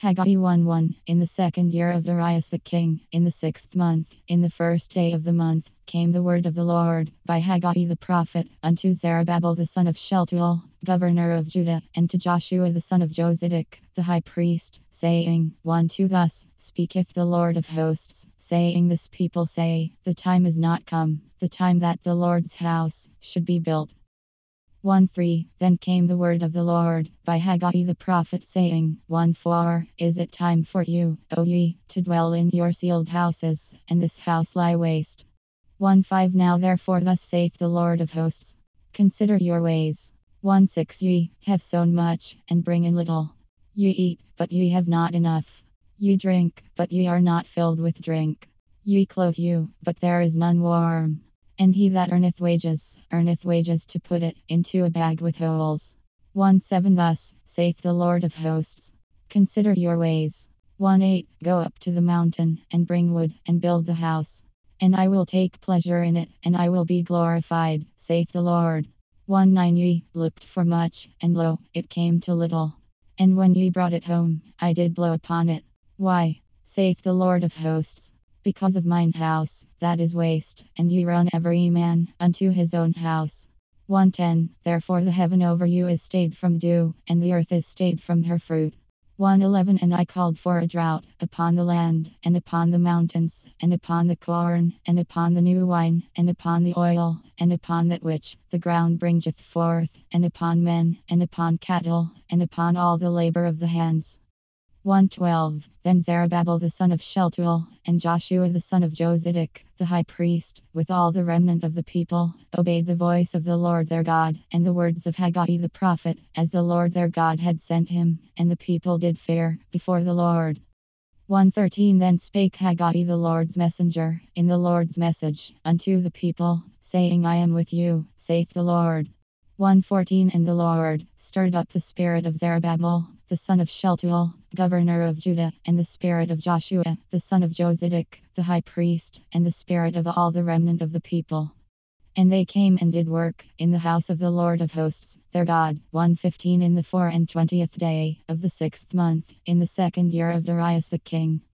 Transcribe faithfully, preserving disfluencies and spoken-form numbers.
Haggai one one. In the second year of Darius the king, in the sixth month, in the first day of the month, came the word of the Lord by Haggai the prophet unto Zerubbabel the son of Shealtiel, governor of Judah, and to Joshua the son of Jozadak, the high priest, saying, one two Thus speaketh the Lord of hosts, saying, This people say, The time is not come, the time that the Lord's house should be built. one three Then came the word of the Lord by Haggai the prophet, saying, one four Is it time for you, O ye, to dwell in your sealed houses, and this house lie waste? one five Now therefore thus saith the Lord of hosts, Consider your ways. one six Ye have sown much, and bring in little. Ye eat, but ye have not enough. Ye drink, but ye are not filled with drink. Ye clothe you, but there is none warm. And he that earneth wages, earneth wages to put it into a bag with holes. one seven Thus saith the Lord of hosts, Consider your ways. one eight Go up to the mountain, and bring wood, and build the house. And I will take pleasure in it, and I will be glorified, saith the Lord. one nine Ye looked for much, and lo, it came to little. And when ye brought it home, I did blow upon it. Why, saith the Lord of hosts? Because of mine house, that is waste, and ye run every man unto his own house. one ten Therefore the heaven over you is stayed from dew, and the earth is stayed from her fruit. one eleven And I called for a drought upon the land, and upon the mountains, and upon the corn, and upon the new wine, and upon the oil, and upon that which the ground bringeth forth, and upon men, and upon cattle, and upon all the labor of the hands. one twelve Then Zerubbabel the son of Shealtiel, and Joshua the son of Jozadak, the high priest, with all the remnant of the people, obeyed the voice of the Lord their God, and the words of Haggai the prophet, as the Lord their God had sent him, and the people did fear before the Lord. one thirteen Then spake Haggai the Lord's messenger, in the Lord's message, unto the people, saying, I am with you, saith the Lord. one fourteen And the Lord stirred up the spirit of Zerubbabel, the son of Shealtiel, governor of Judah, and the spirit of Joshua, the son of Jozadak, the high priest, and the spirit of all the remnant of the people. And they came and did work in the house of the Lord of hosts, their God. one fifteen In the four and twentieth day of the sixth month, in the second year of Darius the king.